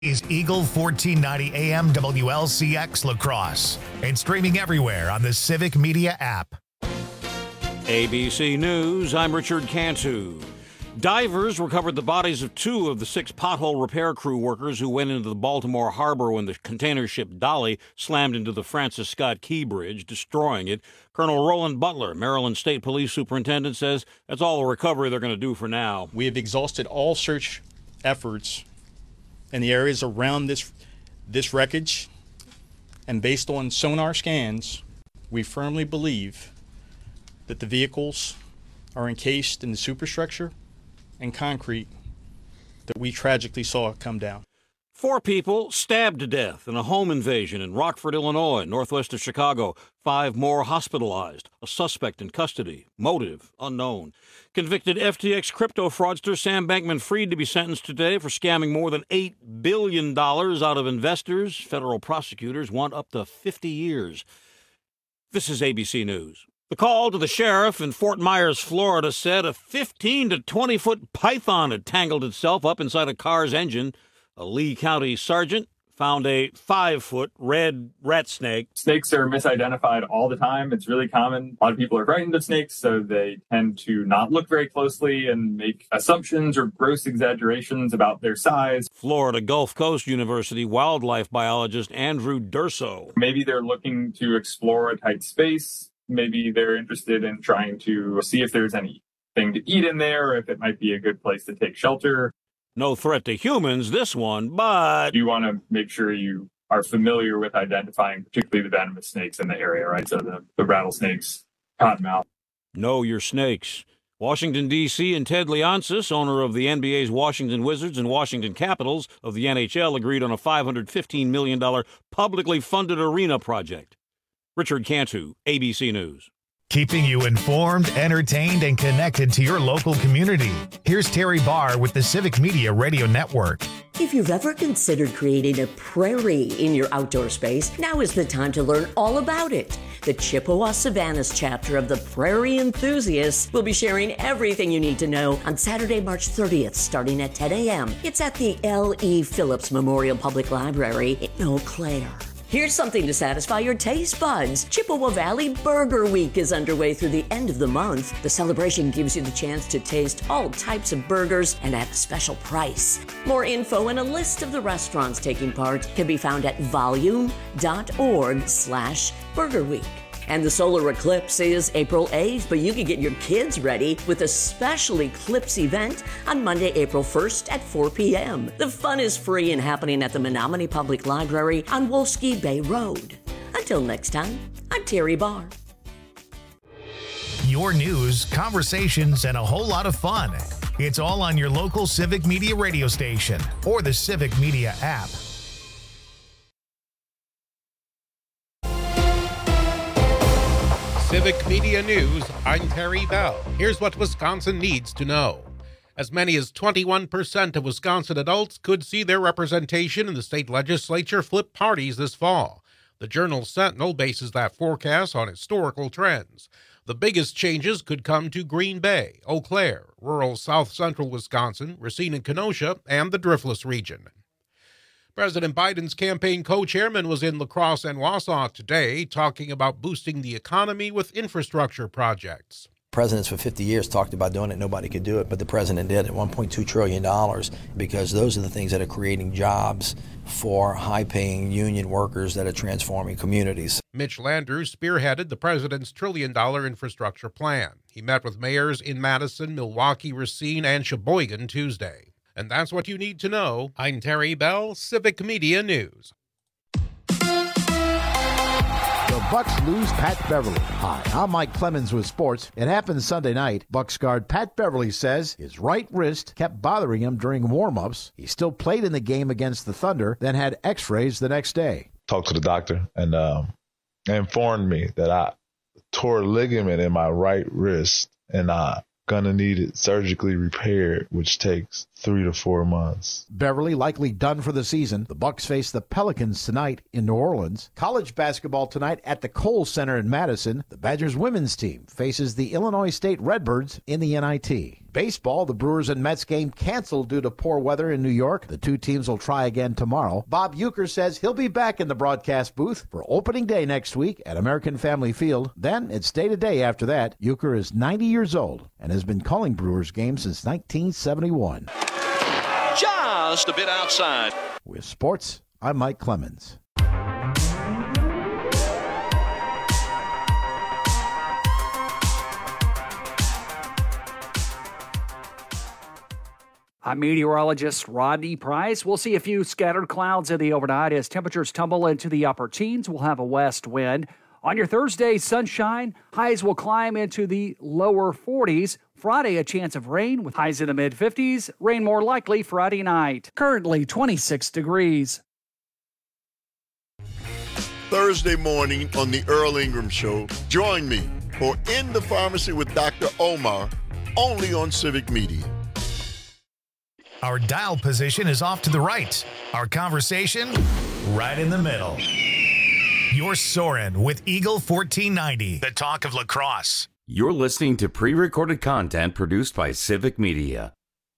is Eagle 1490 AM WLCX La Crosse and streaming everywhere on the Civic Media app. ABC News, I'm Richard Cantu. Divers recovered the bodies of 2 of the 6 pothole repair crew workers who went into the Baltimore harbor when the container ship Dolly slammed into the Francis Scott Key Bridge, destroying it. Colonel Roland Butler, Maryland State Police Superintendent, says that's all the recovery they're going to do for now. We have exhausted all search efforts in the areas around this wreckage, and based on sonar scans, we firmly believe that the vehicles are encased in the superstructure and concrete that we tragically saw come down. 4 people stabbed to death in a home invasion in Rockford, Illinois, northwest of Chicago. 5 more hospitalized. A suspect in custody. Motive unknown. Convicted FTX crypto fraudster Sam Bankman-Fried to be sentenced today for scamming more than $8 billion out of investors. Federal prosecutors want up to 50 years. This is ABC News. The call to the sheriff in Fort Myers, Florida, said a 15 to 20-foot python had tangled itself up inside a car's engine. A Lee County sergeant found a 5-foot red rat snake. Snakes are misidentified all the time. It's really common. A lot of people are frightened of snakes, so they tend to not look very closely and make assumptions or gross exaggerations about their size. Florida Gulf Coast University wildlife biologist Andrew Durso. Maybe they're looking to explore a tight space. Maybe they're interested in trying to see if there's anything to eat in there, or if it might be a good place to take shelter. No threat to humans, this one, but You want to make sure you are familiar with identifying particularly the venomous snakes in the area, right? So the rattlesnakes, cottonmouth. know your snakes. Washington, D.C. and Ted Leonsis, owner of the NBA's Washington Wizards and Washington Capitals of the NHL, agreed on a $515 million publicly funded arena project. Richard Cantu, ABC News. Keeping you informed, entertained, and connected to your local community. Here's Terry Barr with the Civic Media Radio Network. If you've ever considered creating a prairie in your outdoor space, now is the time to learn all about it. The Chippewa Savannas chapter of the Prairie Enthusiasts will be sharing everything you need to know on Saturday, March 30th, starting at 10 a.m. It's at the L.E. Phillips Memorial Public Library in Eau Claire. Here's something to satisfy your taste buds. Chippewa Valley Burger Week is underway through the end of the month. The celebration gives you the chance to taste all types of burgers and at a special price. More info and a list of the restaurants taking part can be found at volume.org/Burger Week. And the solar eclipse is April 8th, but you can get your kids ready with a special eclipse event on Monday, April 1st at 4 p.m. The fun is free and happening at the Menominee Public Library on Wolski Bay Road. Until next time, I'm Terry Barr. Your news, conversations, and a whole lot of fun. It's all on your local Civic Media radio station or the Civic Media app. Civic Media News, I'm Terry Bell. Here's what Wisconsin needs to know. As many as 21% of Wisconsin adults could see their representation in the state legislature flip parties this fall. The Journal Sentinel bases that forecast on historical trends. The biggest changes could come to Green Bay, Eau Claire, rural south-central Wisconsin, Racine and Kenosha, and the Driftless region. President Biden's campaign co-chairman was in La Crosse and Wausau today talking about boosting the economy with infrastructure projects. Presidents for 50 years talked about doing it. Nobody could do it, but the president did it, $1.2 trillion, because those are the things that are creating jobs for high-paying union workers that are transforming communities. Mitch Landrieu spearheaded the president's $1 trillion infrastructure plan. He met with mayors in Madison, Milwaukee, Racine, and Sheboygan Tuesday. And that's what you need to know. I'm Terry Bell, Civic Media News. The Bucks lose Pat Beverly. Hi, I'm Mike Clemens with sports. It happened Sunday night. Bucks guard Pat Beverly says his right wrist kept bothering him during warm-ups. He still played in the game against the Thunder, then had x-rays the next day. Talked to the doctor and informed me that I tore a ligament in my right wrist and going to need it surgically repaired, which takes 3 to 4 months. Beverly likely done for the season. The Bucks face the Pelicans tonight in New Orleans. College basketball tonight at the Kohl Center in Madison. The Badgers women's team faces the Illinois State Redbirds in the NIT. Baseball, the Brewers and Mets game canceled due to poor weather in New York. The two teams will try again tomorrow. Bob Uecker says he'll be back in the broadcast booth for opening day next week at American Family Field. Then it's day-to-day after that. Uecker is 90 years old and has been calling Brewers games since 1971. Just a bit outside. With sports, I'm Mike Clemens. I'm meteorologist Rodney Price. We'll see a few scattered clouds in the overnight as temperatures tumble into the upper teens. We'll have a west wind. On your Thursday, sunshine. Highs will climb into the lower 40s. Friday, a chance of rain with highs in the mid-50s. Rain more likely Friday night. Currently 26 degrees. Thursday morning on the Earl Ingram Show, join me for In the Pharmacy with Dr. Omar, only on Civic Media. Our dial position is off to the right. Our conversation, right in the middle. You're soaring with Eagle 1490, the talk of lacrosse. You're listening to pre-recorded content produced by Civic Media.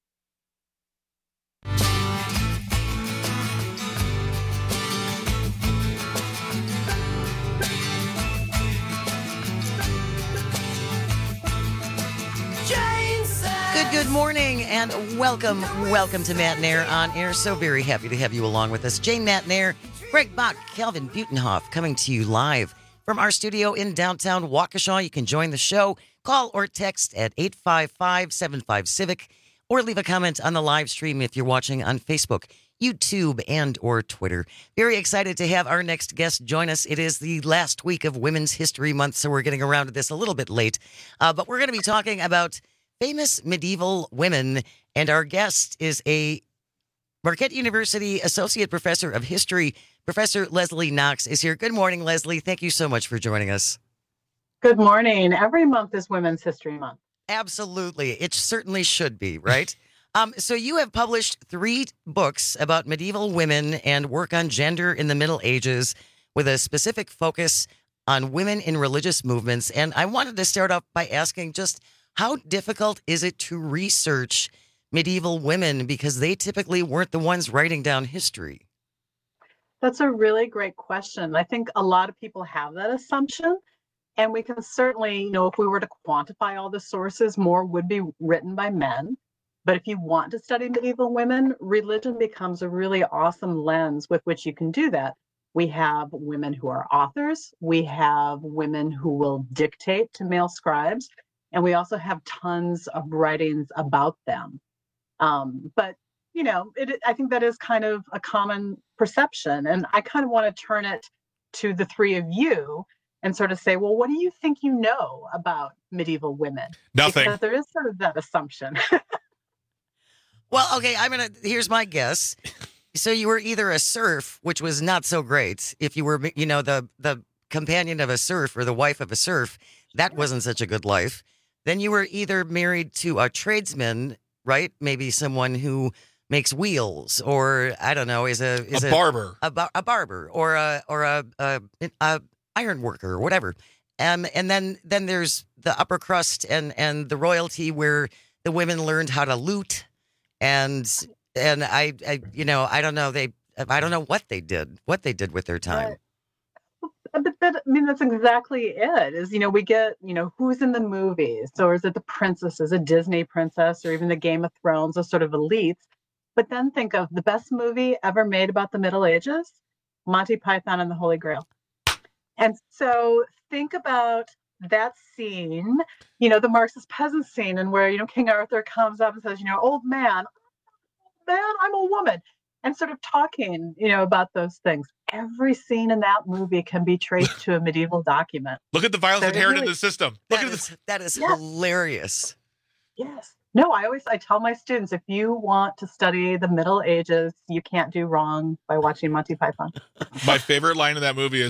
Good morning and welcome to Matt and Air on air. So very happy to have you along with us. Jane Matt and Air, Greg Bach, Calvin Butenhoff coming to you live from our studio in downtown Waukesha. You can join the show, call or text at 855-75-CIVIC or leave a comment on the live stream if you're watching on Facebook, YouTube, and or Twitter. Very excited to have our next guest join us. It is the last week of Women's History Month, so we're getting around to this a little bit late. But we're going to be talking about famous medieval women, and our guest is a Marquette University Associate Professor of History. Professor Leslie Knox is here. Good morning, Leslie. Thank you so much for joining us. Good morning. Every month is Women's History Month. Absolutely. It certainly should be, right? So you have published 3 books about medieval women and work on gender in the Middle Ages with a specific focus on women in religious movements. And I wanted to start off by asking just how difficult is it to research medieval women because they typically weren't the ones writing down history? That's a really great question. I think a lot of people have that assumption, and we can certainly, if we were to quantify all the sources, more would be written by men. But if you want to study medieval women, religion becomes a really awesome lens with which you can do that. We have women who are authors. We have women who will dictate to male scribes. And we also have tons of writings about them. But, I think that is kind of a common perception. And I kind of want to turn it to the three of you and sort of say, well, what do you think you know about medieval women? Nothing. Because there is sort of that assumption. Well, okay, here's my guess. So you were either a serf, which was not so great. If you were, the companion of a serf or the wife of a serf, that wasn't such a good life. Then you were either married to a tradesman, right? Maybe someone who makes wheels, or I don't know, is a barber, a barber, or a iron worker, or whatever. And then there's the upper crust and the royalty where the women learned how to loot, and I don't know, I don't know what they did with their time. But that's exactly it. Is, we get, who's in the movies. So is it the princesses, a Disney princess, or even the Game of Thrones, those sort of elites? But then think of the best movie ever made about the Middle Ages, Monty Python and the Holy Grail. And so think about that scene, the Marxist peasant scene, and where, King Arthur comes up and says, old man, I'm a woman. And sort of talking, about those things. Every scene in that movie can be traced to a medieval document. Look at the violence inherent in the system. That is yes. Hilarious. Yes. No, I tell my students, if you want to study the Middle Ages, you can't do wrong by watching Monty Python. My favorite line in that movie is,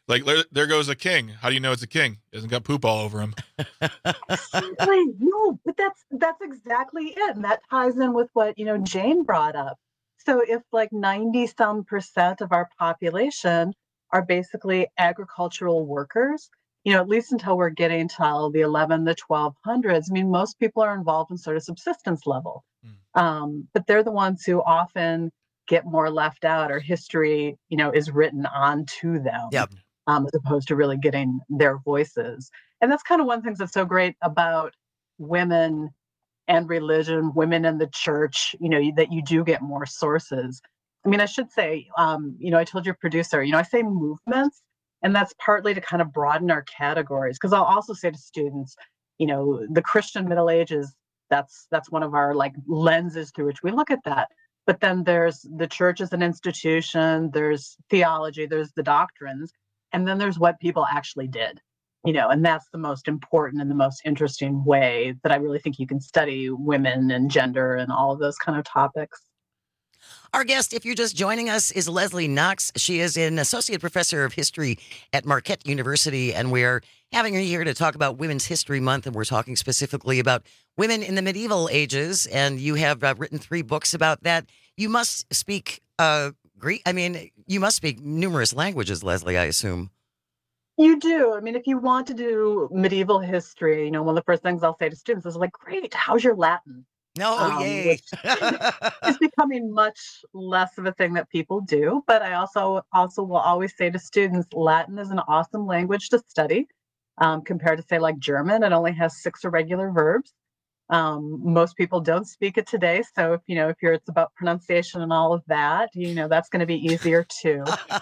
Like, there goes a king. How do you know it's a king? He hasn't got poop all over him. Exactly. No, but that's exactly it. And that ties in with what, Jane brought up. So if like 90% of our population are basically agricultural workers, at least until we're getting to the 11, the 1200s, I mean, most people are involved in sort of subsistence level. But they're the ones who often get more left out, or history, is written onto them. Yep. As opposed to really getting their voices. And that's kind of one of the things that's so great about women and religion, women in the church, that you do get more sources. I mean, I should say, I told your producer, I say movements, and that's partly to kind of broaden our categories. Because I'll also say to students, the Christian Middle Ages, that's one of our like lenses through which we look at that. But then there's the church as an institution, there's theology, there's the doctrines, and then there's what people actually did. And that's the most important and the most interesting way that I really think you can study women and gender and all of those kind of topics. Our guest, if you're just joining us, is Leslie Knox. She is an associate professor of history at Marquette University, and we're having her here to talk about Women's History Month, and we're talking specifically about women in the medieval ages, and you have written 3 books about that. You must speak Greek. I mean, you must speak numerous languages, Leslie, I assume. You do. I mean, if you want to do medieval history, one of the first things I'll say to students is like, great, how's your Latin? No, yay. It's becoming much less of a thing that people do. But I also will always say to students, Latin is an awesome language to study compared to, say, like German. It only has 6 irregular verbs. Most people don't speak it today. So if it's about pronunciation and all of that, that's going to be easier too.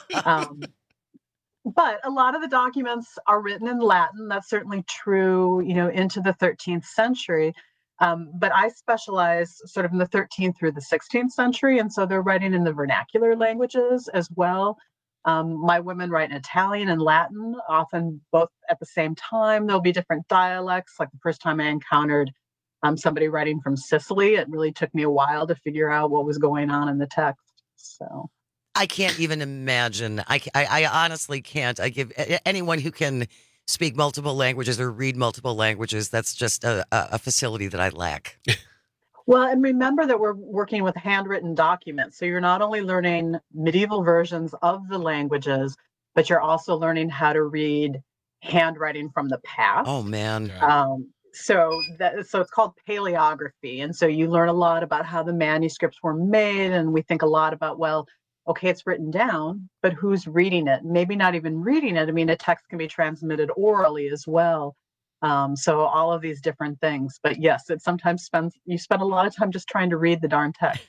But a lot of the documents are written in Latin. That's certainly true, into the 13th century. But I specialize sort of in the 13th through the 16th century. And so they're writing in the vernacular languages as well. My women write in Italian and Latin, often both at the same time. There'll be different dialects. Like the first time I encountered somebody writing from Sicily, it really took me a while to figure out what was going on in the text. So I can't even imagine. I honestly can't. I give anyone who can speak multiple languages or read multiple languages, that's just a facility that I lack. Well, and remember that we're working with handwritten documents. So you're not only learning medieval versions of the languages, but you're also learning how to read handwriting from the past. Oh, man. So it's called paleography. And so you learn a lot about how the manuscripts were made. And we think a lot about, well, okay, it's written down, but who's reading it? Maybe not even reading it. I mean, a text can be transmitted orally as well. So all of these different things. But yes, it sometimes you spend a lot of time just trying to read the darn text.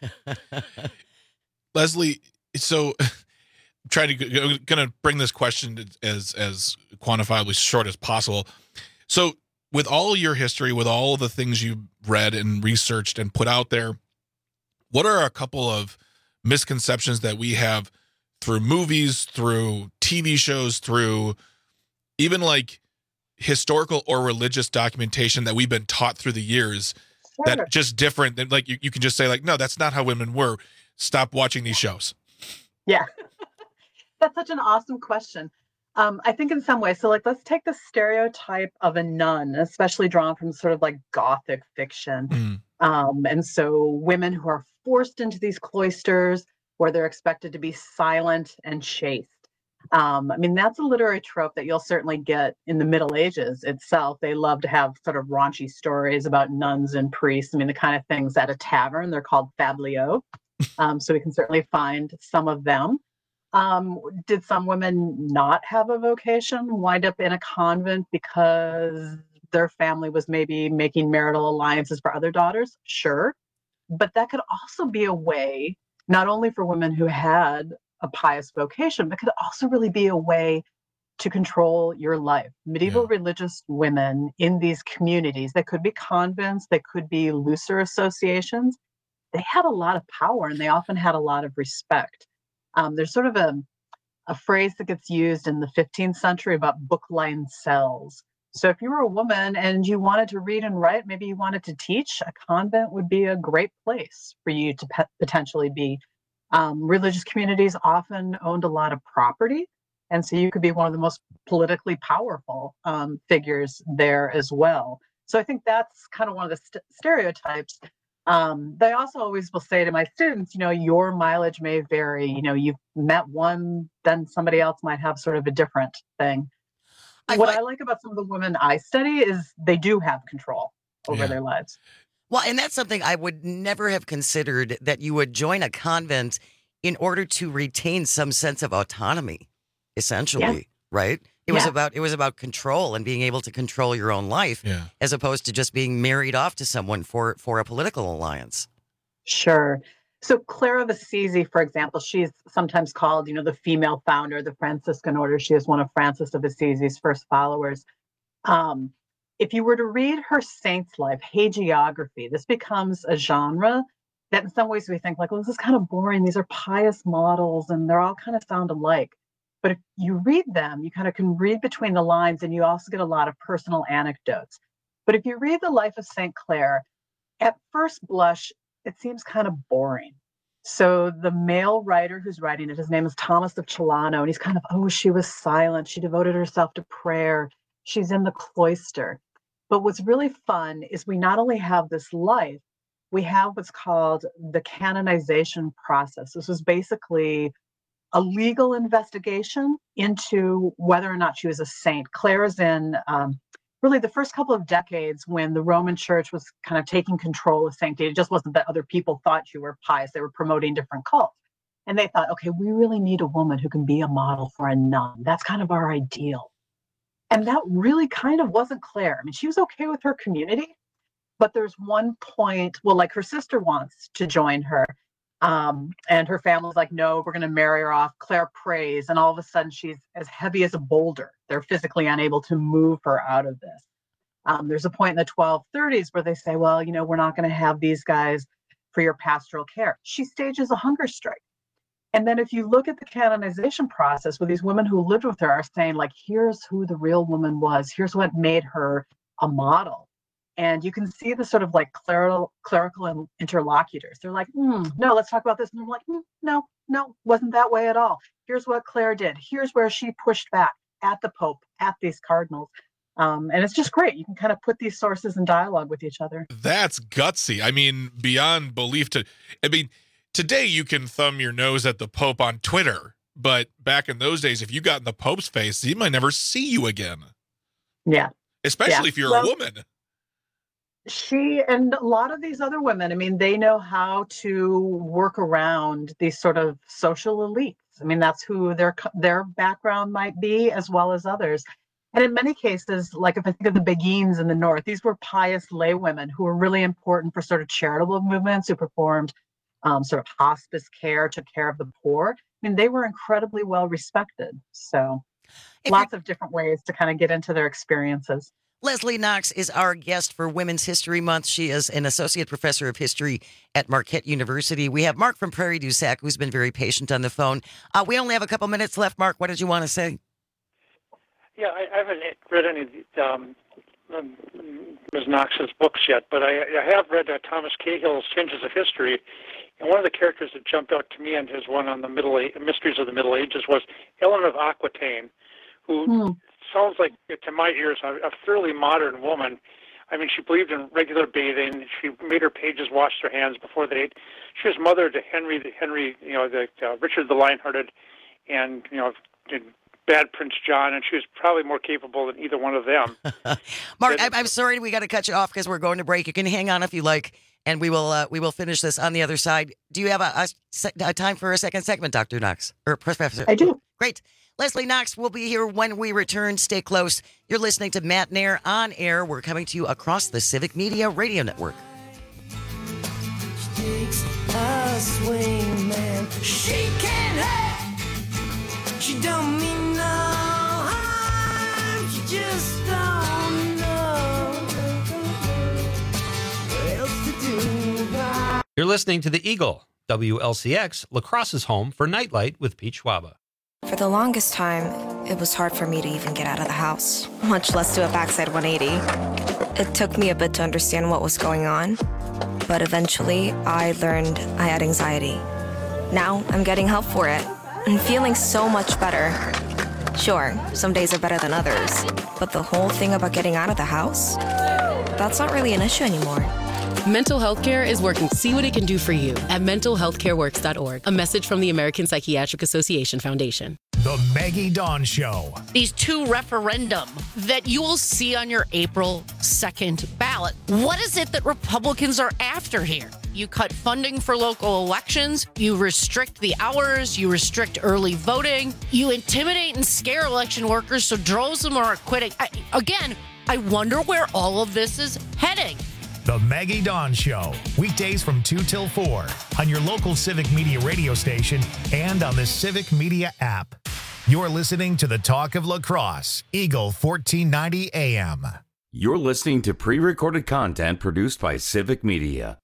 Leslie, so trying to bring this question as quantifiably short as possible. So with all your history, with all the things you read and researched and put out there, what are a couple of misconceptions that we have through movies, through TV shows, through even like historical or religious documentation that we've been taught through the years that just different than like you can just say like, no, that's not how women were. Stop watching these shows. Yeah. That's such an awesome question. I think in some ways, so like, let's take the stereotype of a nun, especially drawn from sort of like Gothic fiction. And so women who are forced into these cloisters where they're expected to be silent and chaste. I mean, that's a literary trope that you'll certainly get in the Middle Ages itself. They love to have sort of raunchy stories about nuns and priests. I mean, the kind of things at a tavern, they're called fabliaux. So we can certainly find some of them. Did some women not have a vocation, wind up in a convent because their family was maybe making marital alliances for other daughters? Sure. But that could also be a way, not only for women who had a pious vocation, but could also really be a way to control your life. Medieval religious women in these communities, they could be convents, they could be looser associations. They had a lot of power and they often had a lot of respect. There's sort of a phrase that gets used in the 15th century about book-lined cells. So if you were a woman and you wanted to read and write, maybe you wanted to teach, a convent would be a great place for you to potentially be. Religious communities often owned a lot of property. And so you could be one of the most politically powerful figures there as well. So I think that's kind of one of the stereotypes. They also always will say to my students, your mileage may vary. You've met one, then somebody else might have sort of a different thing. What I like about some of the women I study is they do have control over their lives. Well, and that's something I would never have considered, that you would join a convent in order to retain some sense of autonomy, essentially, right? It was about control and being able to control your own life, as opposed to just being married off to someone for a political alliance. Sure. So Clare of Assisi, for example, she's sometimes called, the female founder of the Franciscan order. She is one of Francis of Assisi's first followers. If you were to read her saint's life, hagiography, this becomes a genre that in some ways we think like, well, this is kind of boring. These are pious models and they're all kind of sound alike. But if you read them, you kind of can read between the lines, and you also get a lot of personal anecdotes. But if you read the life of St. Clare, at first blush, it seems kind of boring. So the male writer who's writing it, his name is Thomas of Celano, and he's kind of, she was silent. She devoted herself to prayer. She's in the cloister. But what's really fun is we not only have this life, we have what's called the canonization process. This was basically a legal investigation into whether or not she was a saint. Clare is in really the first couple of decades when the Roman Church was kind of taking control of sanctity. It just wasn't that other people thought you were pious. They were promoting different cults. And they thought, okay, we really need a woman who can be a model for a nun. That's kind of our ideal. And that really kind of wasn't Clare. I mean, she was okay with her community, but there's one point, like her sister wants to join her. And her family's like, no, we're going to marry her off. Clare prays, and all of a sudden she's as heavy as a boulder. They're physically unable to move her out of this. There's a point in the 1230s where they say, well, we're not going to have these guys for your pastoral care. She stages a hunger strike. And then if you look at the canonization process, where these women who lived with her are saying, like, here's who the real woman was. Here's what made her a model. And you can see the sort of like clerical interlocutors. They're like, no, let's talk about this. And they're like, no, wasn't that way at all. Here's what Clare did. Here's where she pushed back at the Pope, at these cardinals. And it's just great. You can kind of put these sources in dialogue with each other. That's gutsy. I mean, beyond belief. Today you can thumb your nose at the Pope on Twitter, but back in those days, if you got in the Pope's face, he might never see you again. Yeah. Especially if you're a woman. She and a lot of these other women, I mean, they know how to work around these sort of social elites. I mean, that's who their background might be, as well as others. And in many cases, like if I think of the Beguines in the North, these were pious lay women who were really important for sort of charitable movements, who performed sort of hospice care, took care of the poor. I mean, they were incredibly well respected. So lots of different ways to kind of get into their experiences. Leslie Knox is our guest for Women's History Month. She is an associate professor of history at Marquette University. We have Mark from Prairie du Sac, who's been very patient on the phone. We only have a couple minutes left. Mark, what did you want to say? Yeah, I haven't read any of Ms. Knox's books yet, but I have read Thomas Cahill's Hinges of History. And one of the characters that jumped out to me and his one on the Mysteries of the Middle Ages was Helen of Aquitaine, who sounds like, to my ears, a fairly modern woman. I mean, she believed in regular bathing. She made her pages wash their hands before they ate. She was mother to Richard the Lionhearted, and Bad Prince John, and she was probably more capable than either one of them. Mark, I'm sorry we got to cut you off because we're going to break. You can hang on if you like, and we will finish this on the other side. Do you have a time for a second segment, Dr. Knox or Professor? I do. Great. Leslie Knox will be here when we return. Stay close. You're listening to Matt Nair on air. We're coming to you across the Civic Media Radio Network. She takes a swing, man. She can't hurt. She don't mean no harm. She just don't know what else to do. You're listening to The Eagle, WLCX, La Crosse's home for Nightlight with Pete Schwaba. For the longest time, it was hard for me to even get out of the house, much less do a backside 180. It took me a bit to understand what was going on, but eventually I learned I had anxiety. Now I'm getting help for it and feeling so much better. Sure, some days are better than others, but the whole thing about getting out of the house? That's not really an issue anymore. Mental health care is working. See what it can do for you at mentalhealthcareworks.org. A message from the American Psychiatric Association Foundation. The Maggie Dawn Show. These two referendum that you will see on your April 2nd ballot. What is it that Republicans are after here? You cut funding for local elections. You restrict the hours. You restrict early voting. You intimidate and scare election workers so droves of them are quitting. I wonder where all of this is heading. The Maggie Dawn Show. Weekdays from 2 till 4 on your local Civic Media radio station and on the Civic Media app. You're listening to the Talk of La Crosse, Eagle 1490 AM. You're listening to pre-recorded content produced by Civic Media.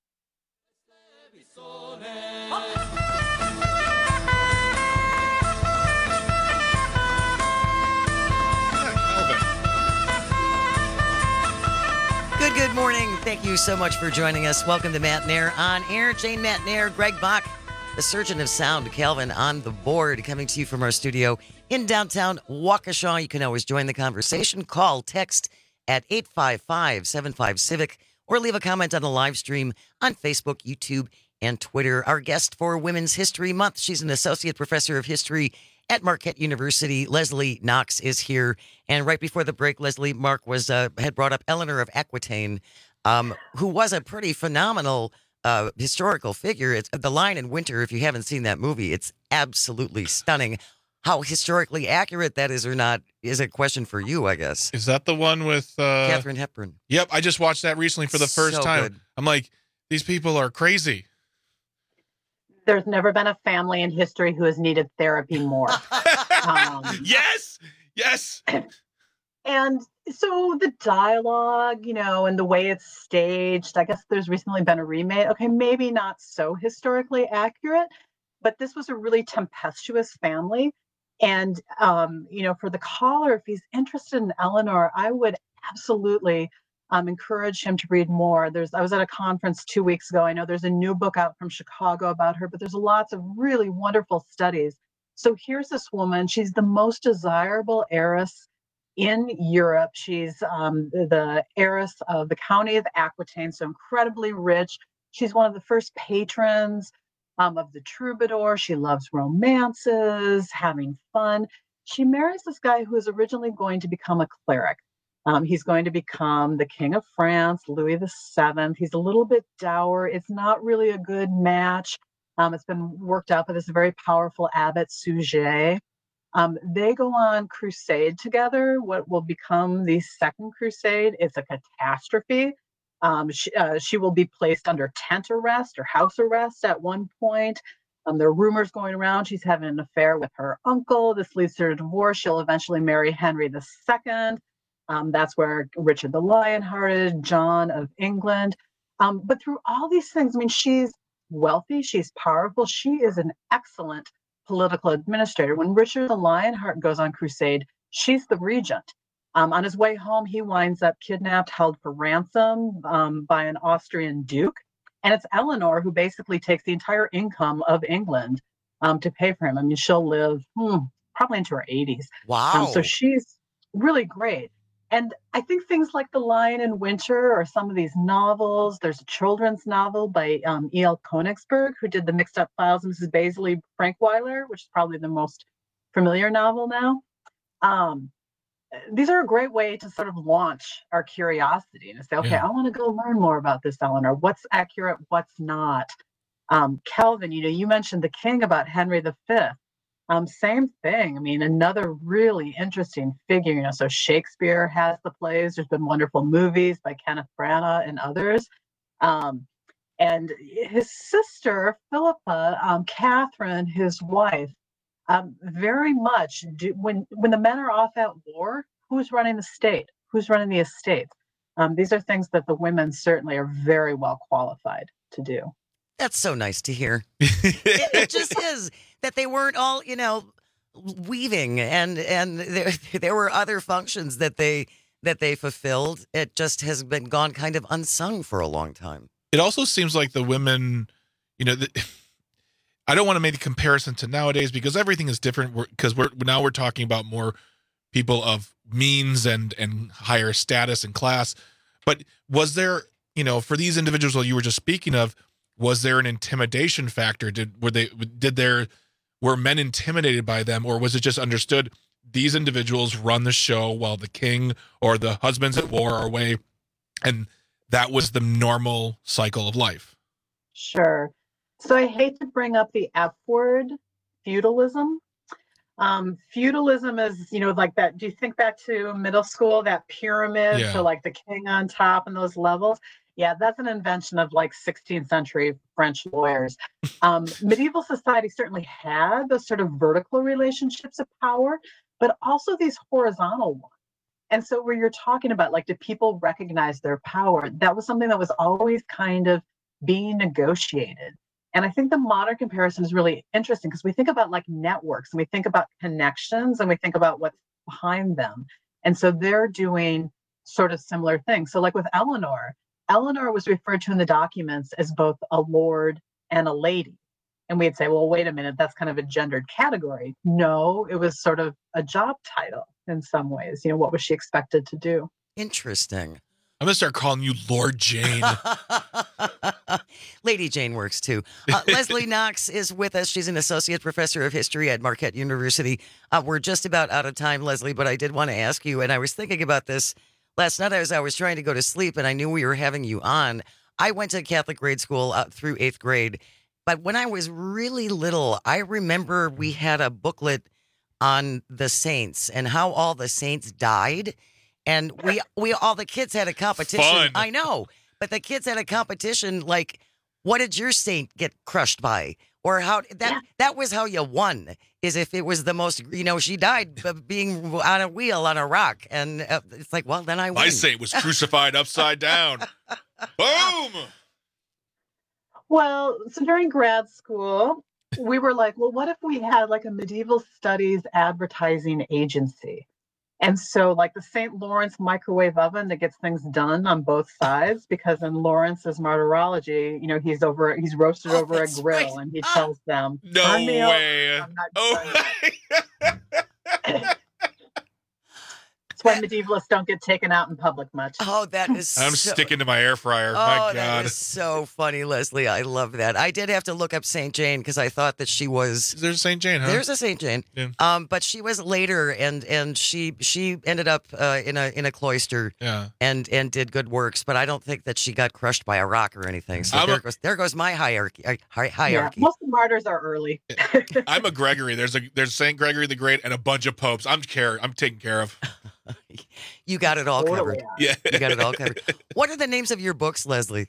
Good morning. Thank you so much for joining us. Welcome to Matt Nair on air. Jane Matt Nair, Greg Bach, the surgeon of sound, Calvin on the board, coming to you from our studio in downtown Waukesha. You can always join the conversation. Call, text at 855-75-CIVIC, or leave a comment on the live stream on Facebook, YouTube, and Twitter. Our guest for Women's History Month, she's an associate professor of history at Marquette University. Leslie Knox is here. And right before the break, Leslie, Mark had brought up Eleanor of Aquitaine, who was a pretty phenomenal historical figure. It's The Lion in Winter. If you haven't seen that movie, it's absolutely stunning. How historically accurate that is or not is a question for you, I guess. Is that the one with Katharine Hepburn? Yep, I just watched that recently for the first time. Good. I'm like, these people are crazy. There's never been a family in history who has needed therapy more. Yes. And so the dialogue, and the way it's staged, I guess there's recently been a remake. Okay, maybe not so historically accurate, but this was a really tempestuous family. And, for the caller, if he's interested in Eleanor, I would absolutely encourage him to read more. I was at a conference 2 weeks ago. I know there's a new book out from Chicago about her, but there's lots of really wonderful studies. So here's this woman. She's the most desirable heiress in Europe. She's the heiress of the county of Aquitaine, so incredibly rich. She's one of the first patrons of the troubadour. She loves romances, having fun. She marries this guy who is originally going to become a cleric. He's going to become the King of France, Louis VII. He's a little bit dour. It's not really a good match. It's been worked out by this very powerful abbot, Suger. They go on crusade together, what will become the Second Crusade. It's a catastrophe. She will be placed under tent arrest or house arrest at one point. There are rumors going around she's having an affair with her uncle. This leads to a divorce. She'll eventually marry Henry II. That's where Richard the Lionhearted, John of England. But through all these things, she's wealthy, she's powerful, she is an excellent political administrator. When Richard the Lionheart goes on crusade, she's the regent. On his way home, he winds up kidnapped, held for ransom by an Austrian duke. And it's Eleanor who basically takes the entire income of England to pay for him. She'll live probably into her 80s. Wow. So she's really great. And I think things like The Lion in Winter or some of these novels, there's a children's novel by E.L. Konigsberg, who did The Mixed Up Files of Mrs. Baisley Frankweiler, which is probably the most familiar novel now. These are a great way to sort of launch our curiosity and say, okay, I want to go learn more about this Eleanor. What's accurate, what's not? Calvin, you mentioned the king about Henry V. Same thing. Another really interesting figure. So Shakespeare has the plays. There's been wonderful movies by Kenneth Branagh and others. And his sister, Philippa, Catherine, his wife, very much when the men are off at war, who's running the state? Who's running the estate? These are things that the women certainly are very well qualified to do. That's so nice to hear. It just is that they weren't all, weaving and there were other functions that they fulfilled. It just has been gone kind of unsung for a long time. It also seems like the women, I don't want to make the comparison to nowadays because everything is different. Because we're talking about more people of means and higher status and class. But was there, for these individuals that you were just speaking of, was there an intimidation factor? Were men intimidated by them, or was it just understood these individuals run the show while the king or the husbands at war are away, and that was the normal cycle of life? Sure. So I hate to bring up the F word, feudalism. Feudalism is, like that. Do you think back to middle school, that pyramid? Yeah. So like the king on top and those levels. Yeah, that's an invention of like 16th century French lawyers. Medieval society certainly had those sort of vertical relationships of power, but also these horizontal ones. And so where you're talking about, like, do people recognize their power? That was something that was always kind of being negotiated. And I think the modern comparison is really interesting because we think about like networks and we think about connections and we think about what's behind them. And so they're doing sort of similar things. So like with Eleanor was referred to in the documents as both a lord and a lady. And we'd say, well, wait a minute, that's kind of a gendered category. No, it was sort of a job title in some ways. What was she expected to do? Interesting. I'm going to start calling you Lord Jane. Lady Jane works too. Leslie Knox is with us. She's an associate professor of history at Marquette University. We're just about out of time, Leslie, but I did want to ask you, and I was thinking about this last night as I was trying to go to sleep, and I knew we were having you on. I went to Catholic grade school through 8th grade, but when I was really little, I remember we had a booklet on the saints and how all the saints died. And we all the kids had a competition. Fun. I know, but the kids had a competition. Like, what did your saint get crushed by, or how that was how you won? Is if it was the most, she died being on a wheel on a rock, and it's like, well, then I win. My saint was crucified upside down. Boom. Well, so during grad school, we were like, well, what if we had like a medieval studies advertising agency? And so like the St. Lawrence microwave oven that gets things done on both sides, because in Lawrence's martyrology, he's roasted over a grill and he tells them, No "Turn me over, way. I'm not That's why medievalists don't get taken out in public much. Oh, that is I'm sticking to my air fryer. My God. That is so funny, Leslie. I love that. I did have to look up St. Jane because I thought that she was... There's a St. Jane, huh? There's a St. Jane. Yeah. But she was later, and she ended up in a cloister and did good works, but I don't think that she got crushed by a rock or anything. So there goes my hierarchy. Yeah, most of the martyrs are early. I'm a Gregory. There's St. Gregory the Great and a bunch of popes. I'm taken care of. You got it all covered. Yeah. You got it all covered. What are the names of your books, Leslie?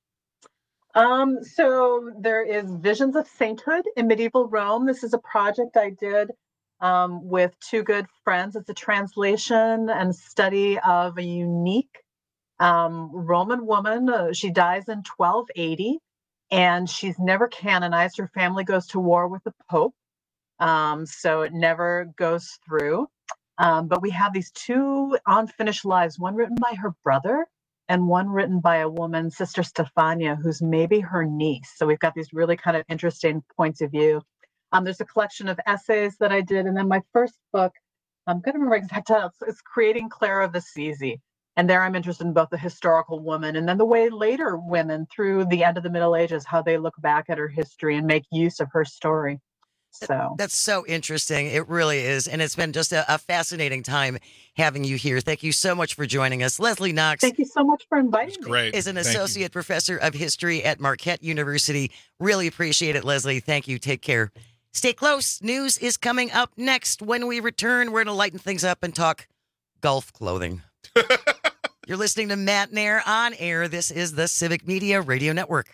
So there is Visions of Sainthood in Medieval Rome. This is a project I did with two good friends. It's a translation and study of a unique Roman woman. She dies in 1280, and she's never canonized. Her family goes to war with the Pope, so it never goes through. But we have these two unfinished lives, one written by her brother and one written by a woman, Sister Stefania, who's maybe her niece. So we've got these really kind of interesting points of view. There's a collection of essays that I did. And then my first book, I'm going to remember exact title, it's Creating Clara of Assisi. And there I'm interested in both the historical woman and then the way later women through the end of the Middle Ages, how they look back at her history and make use of her story. So that's so interesting. It really is. And it's been just a fascinating time having you here. Thank you so much for joining us. Leslie Knox. Thank you so much for inviting me. Great. Is an associate professor of history at Marquette University. Really appreciate it, Leslie. Thank you. Take care. Stay close. News is coming up next. When we return, we're going to lighten things up and talk golf clothing. You're listening to Matt Nair on air. This is the Civic Media Radio Network.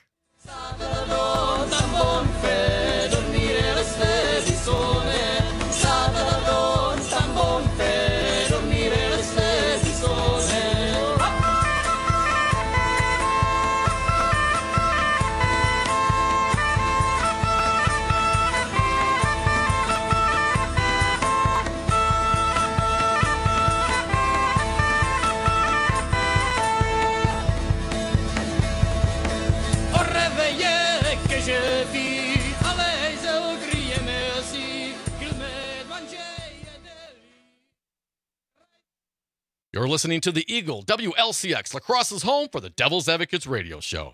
You're listening to the Eagle, WLCX, La Crosse's home for the Devil's Advocates radio show.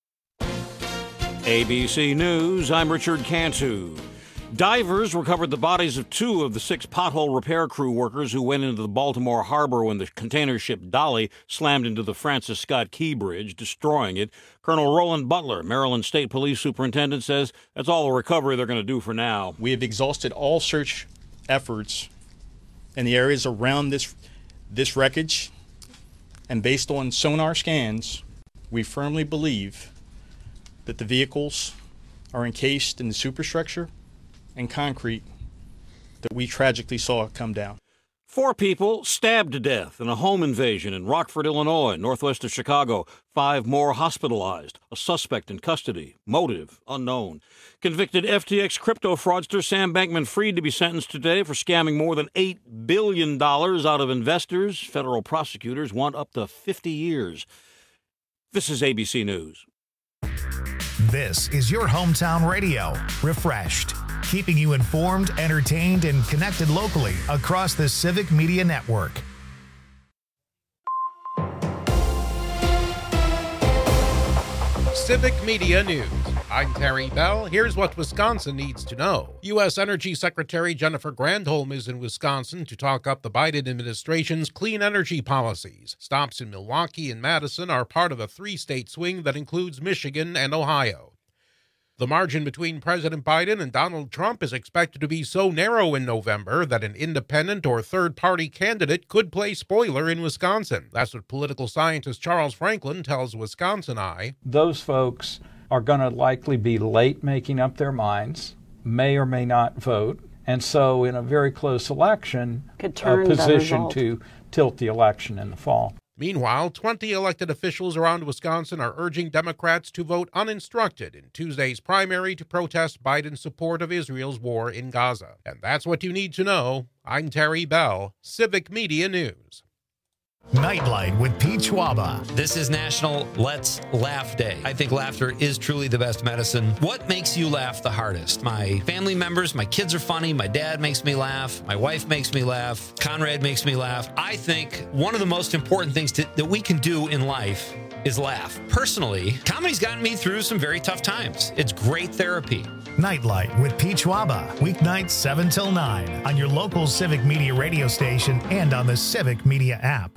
ABC News, I'm Richard Cantu. Divers recovered the bodies of 2 of the 6 pothole repair crew workers who went into the Baltimore harbor when the container ship Dolly slammed into the Francis Scott Key Bridge, destroying it. Colonel Roland Butler, Maryland State Police Superintendent, says that's all the recovery they're going to do for now. We have exhausted all search efforts in the areas around this wreckage, and based on sonar scans, we firmly believe that the vehicles are encased in the superstructure and concrete that we tragically saw come down. 4 people stabbed to death in a home invasion in Rockford, Illinois, northwest of Chicago. 5 more hospitalized. A suspect in custody. Motive unknown. Convicted FTX crypto fraudster Sam Bankman-Fried to be sentenced today for scamming more than $8 billion out of investors. Federal prosecutors want up to 50 years. This is ABC News. This is your hometown radio. Refreshed. Keeping you informed, entertained, and connected locally across the Civic Media Network. Civic Media News. I'm Terry Bell. Here's what Wisconsin needs to know. U.S. Energy Secretary Jennifer Granholm is in Wisconsin to talk up the Biden administration's clean energy policies. Stops in Milwaukee and Madison are part of a 3-state swing that includes Michigan and Ohio. The margin between President Biden and Donald Trump is expected to be so narrow in November that an independent or third-party candidate could play spoiler in Wisconsin. That's what political scientist Charles Franklin tells Wisconsin Eye. Those folks are going to likely be late making up their minds, may or may not vote, and so in a very close election, position to tilt the election in the fall. Meanwhile, 20 elected officials around Wisconsin are urging Democrats to vote uninstructed in Tuesday's primary to protest Biden's support of Israel's war in Gaza. And that's what you need to know. I'm Terry Bell, Civic Media News. Nightlight with Pete Schwaba. This is National Let's Laugh Day. I think laughter is truly the best medicine. What makes you laugh the hardest? My family members, my kids are funny, my dad makes me laugh, my wife makes me laugh, Conrad makes me laugh. I think one of the most important things that we can do in life is laugh. Personally, comedy's gotten me through some very tough times. It's great therapy. Nightlight with Pete Schwaba. Weeknights 7 till 9 on your local Civic Media radio station and on the Civic Media app.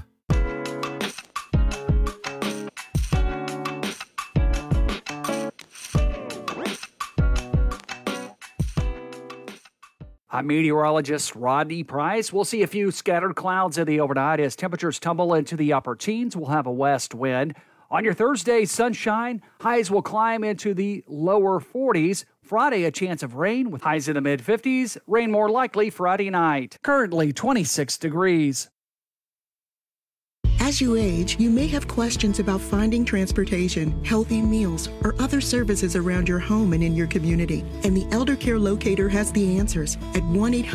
I'm meteorologist Rodney Price. We'll see a few scattered clouds in the overnight as temperatures tumble into the upper teens. We'll have a west wind. On your Thursday, sunshine. Highs will climb into the lower 40s. Friday, a chance of rain with highs in the mid-50s. Rain more likely Friday night. Currently 26 degrees. As you age, you may have questions about finding transportation, healthy meals, or other services around your home and in your community. And the Elder Care Locator has the answers at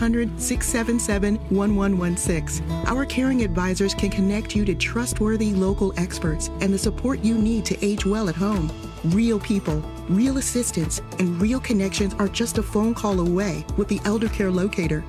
1-800-677-1116. Our caring advisors can connect you to trustworthy local experts and the support you need to age well at home. Real people, real assistance, and real connections are just a phone call away with the Elder Care Locator.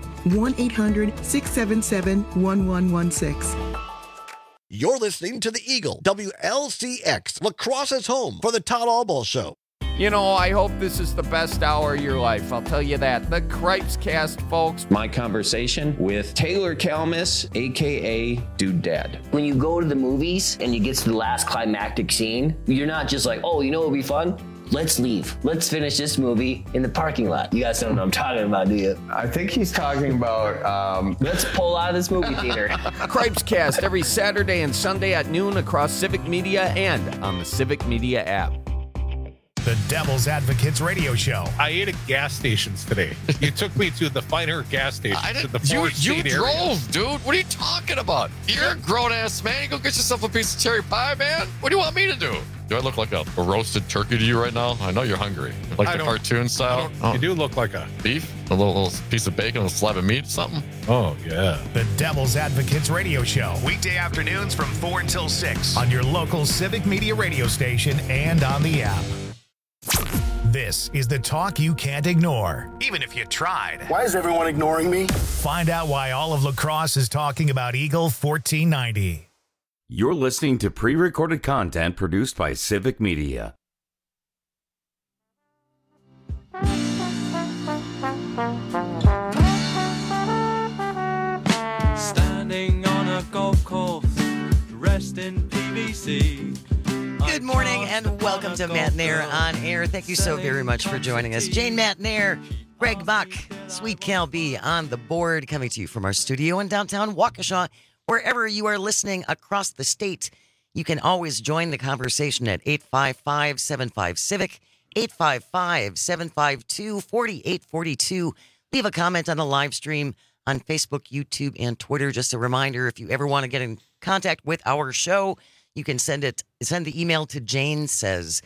1-800-677-1116. You're listening to the Eagle, WLCX, La Crosse's home for the Todd Albaugh Show. You know, I hope this is the best hour of your life. I'll tell you that. The Cripes Cast, folks. My conversation with Taylor Kalmus, a.k.a. Dude Dad. When you go to the movies and you get to the last climactic scene, you're not just like, oh, you know what would be fun? Let's leave. Let's finish this movie in the parking lot. You guys don't know what I'm talking about, do you? I think he's talking about... Let's pull out of this movie theater. Cripes Cast every Saturday and Sunday at noon across Civic Media and on the Civic Media app. The Devil's Advocates radio show. I ate at gas stations today. You took me to the finer gas station. You drove, dude. What are you talking about? You're a grown-ass man. You go get yourself a piece of cherry pie, man. What do you want me to do? Do I look like a roasted turkey to you right now? I know you're hungry. Like the cartoon style? You do look like a... Beef? A little piece of bacon, a slab of meat, something? Oh, yeah. The Devil's Advocates radio show. Weekday afternoons from 4 until 6 on your local Civic Media radio station and on the app. This is the talk you can't ignore, even if you tried. Why is everyone ignoring me? Find out why all of La Crosse is talking about Eagle 1490. You're listening to pre-recorded content produced by Civic Media. Standing on a golf course, dressed in PVC. Good morning and welcome to Matt Nair on Air. Thank you so very much for joining us. Jane Matt Nair, Greg Bach, Sweet Cal B on the board, coming to you from our studio in downtown Waukesha. Wherever you are listening across the state, you can always join the conversation at 855-75-CIVIC, 855-752-4842. Leave a comment on the live stream on Facebook, YouTube, and Twitter. Just a reminder, if you ever want to get in contact with our show, you can send the email to Jane Says,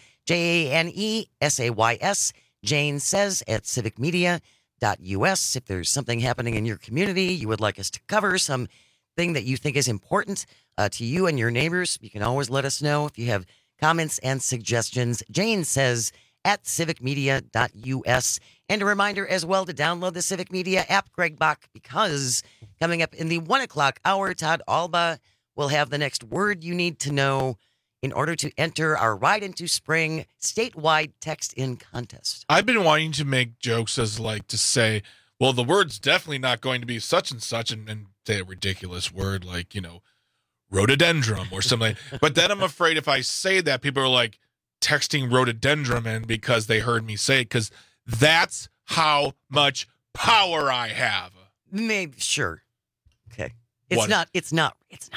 JANESAYS, Jane Says at civicmedia.us. If there's something happening in your community you would like us to cover, something that you think is important to you and your neighbors, you can always let us know if you have comments and suggestions. Jane Says at civicmedia.us. And a reminder as well to download the Civic Media app, Greg Bach, because coming up in the 1 o'clock hour, Todd Alba will have the next word you need to know in order to enter our Ride into Spring statewide text-in contest. I've been wanting to make jokes as like to say, well, the word's definitely not going to be such and such, and say a ridiculous word like, rhododendron or something. But then I'm afraid if I say that, people are like texting rhododendron in because they heard me say it, because that's how much power I have. Maybe, sure. Okay. What? It's not rhododendron.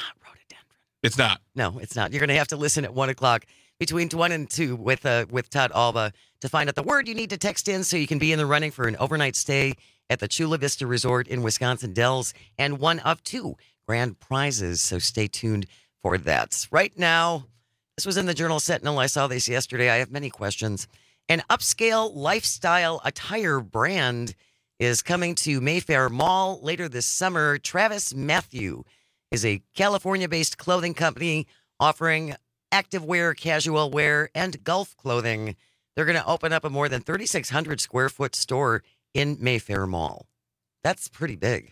It's not. No, it's not. You're going to have to listen at 1 o'clock between 1 and 2 with Todd Alba to find out the word you need to text in so you can be in the running for an overnight stay at the Chula Vista Resort in Wisconsin Dells and one of 2 grand prizes. So stay tuned for that. Right now, this was in the Journal Sentinel. I saw this yesterday. I have many questions. An upscale lifestyle attire brand is coming to Mayfair Mall later this summer. TravisMathew is a California-based clothing company offering activewear, casual wear, and golf clothing. They're going to open up a more than 3,600 square foot store in Mayfair Mall. That's pretty big.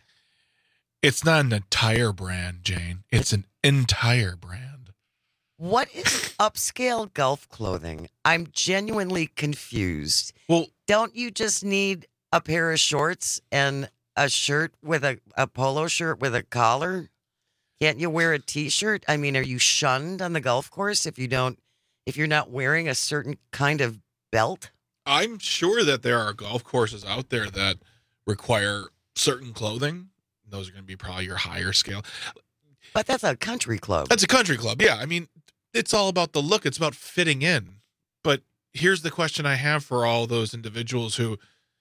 It's not an attire brand, Jane. It's an entire brand. What is upscale golf clothing? I'm genuinely confused. Well, don't you just need a pair of shorts and a shirt with a polo shirt with a collar? Can't you wear a t-shirt? I mean, are you shunned on the golf course if you're not wearing a certain kind of belt? I'm sure that there are golf courses out there that require certain clothing. Those are going to be probably your higher scale. But that's a country club. That's a country club. Yeah. I mean, it's all about the look. It's about fitting in. But here's the question I have for all those individuals who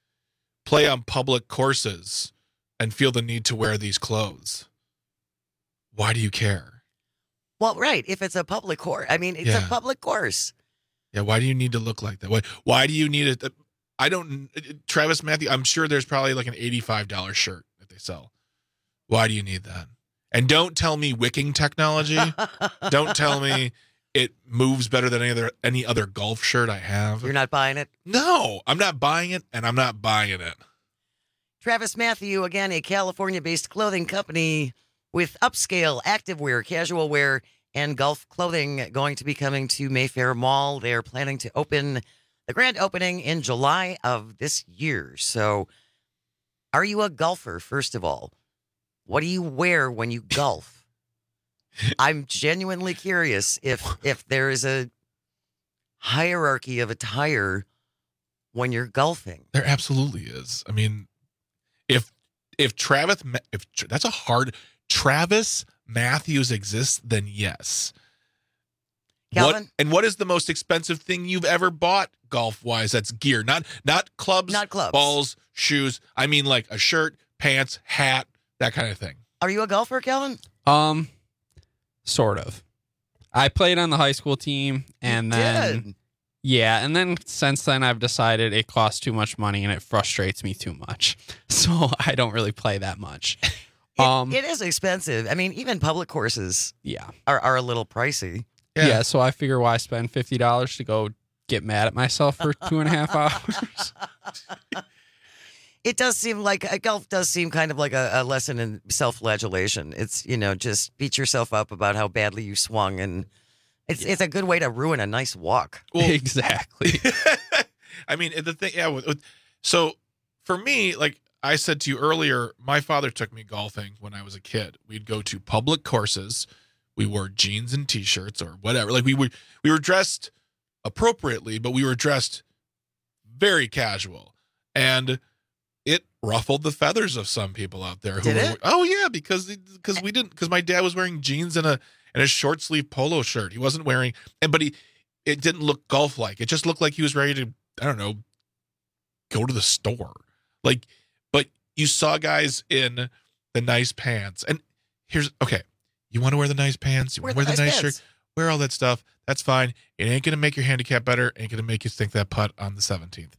play on public courses and feel the need to wear these clothes. Why do you care? Well, right. If it's a public course. I mean, it's a public course. Yeah. Why do you need to look like that? Why do you need it? TravisMathew, I'm sure there's probably like an $85 shirt that they sell. Why do you need that? And don't tell me wicking technology. Don't tell me it moves better than any other golf shirt I have. You're not buying it? No, I'm not buying it, and I'm not buying it. TravisMathew, again, a California-based clothing company with upscale activewear, casual wear, and golf clothing going to be coming to Mayfair Mall. They are planning to open the grand opening in July of this year. So are you a golfer, first of all? What do you wear when you golf? I'm genuinely curious if there is a hierarchy of attire when you're golfing. There absolutely is. I mean, if that's a hard TravisMathew exists, then yes. Calvin? What is the most expensive thing you've ever bought golf wise? That's gear, not clubs, balls, shoes. I mean, like a shirt, pants, hat, that kind of thing. Are you a golfer, Calvin? Sort of. I played on the high school team, and then since then I've decided it costs too much money and it frustrates me too much, so I don't really play that much. It is expensive. I mean, even public courses, are a little pricey. Yeah, so I figure why spend $50 to go get mad at myself for 2.5 hours. It does seem like golf does seem kind of like a lesson in self-flagellation. It's, just beat yourself up about how badly you swung, and it's a good way to ruin a nice walk. Well, exactly. I mean, the thing, yeah. So for me, like I said to you earlier, my father took me golfing when I was a kid. We'd go to public courses. We wore jeans and t-shirts or whatever. Like we were dressed appropriately, but we were dressed very casual, and it ruffled the feathers of some people out there. Did it? Oh yeah, because my dad was wearing jeans and a short sleeve polo shirt. He wasn't wearing, it didn't look golf like. It just looked like he was ready to, I don't know, go to the store. Like, but you saw guys in the nice pants, and okay. You want to wear the nice pants? You want to wear the nice shirt? Wear all that stuff. That's fine. It ain't going to make your handicap better. Ain't going to make you sink that putt on the 17th.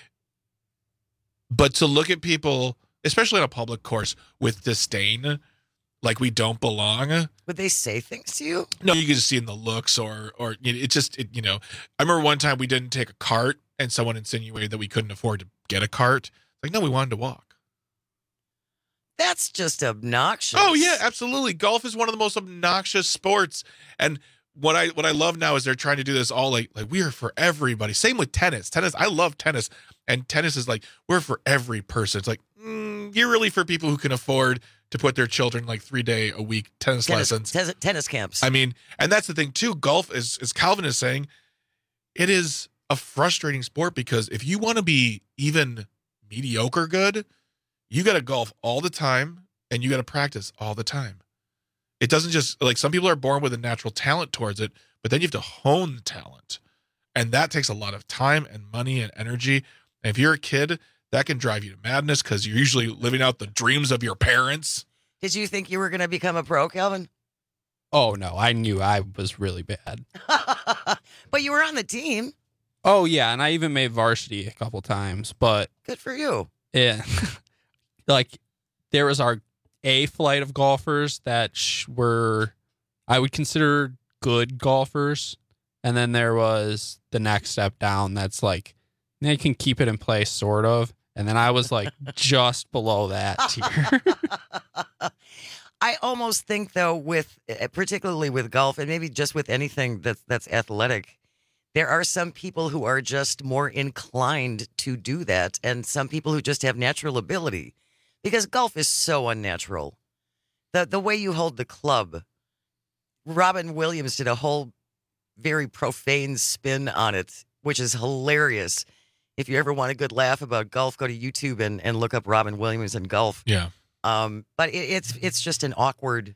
But to look at people, especially on a public course, with disdain, like we don't belong. Would they say things to you? No, you can just see in the looks or it just. I remember one time we didn't take a cart and someone insinuated that we couldn't afford to get a cart. Like, no, we wanted to walk. That's just obnoxious. Oh yeah, absolutely. Golf is one of the most obnoxious sports. And what I love now is they're trying to do this all like we are for everybody. Same with tennis. I love tennis. And tennis is like, we're for every person. It's like, you're really for people who can afford to put their children like 3-day-a-week tennis lessons. Tennis camps. I mean, and that's the thing too. Golf is, as Calvin is saying, it is a frustrating sport because if you want to be even mediocre good, you got to golf all the time and you got to practice all the time. It doesn't just, like, some people are born with a natural talent towards it, but then you have to hone the talent. And that takes a lot of time and money and energy. And if you're a kid, that can drive you to madness because you're usually living out the dreams of your parents. Did you think you were going to become a pro, Calvin? Oh, no. I knew I was really bad. But you were on the team. Oh, yeah. And I even made varsity a couple times. But good for you. Yeah. Like, there was our A flight of golfers that were, I would consider good golfers. And then there was the next step down that's like, they can keep it in place, sort of. And then I was like just below that tier. I almost think, though, particularly with golf and maybe just with anything that's athletic, there are some people who are just more inclined to do that, and some people who just have natural ability. Because golf is so unnatural. The way you hold the club. Robin Williams did a whole very profane spin on it, which is hilarious. If you ever want a good laugh about golf, go to YouTube and look up Robin Williams and golf. Yeah. But it's just an awkward.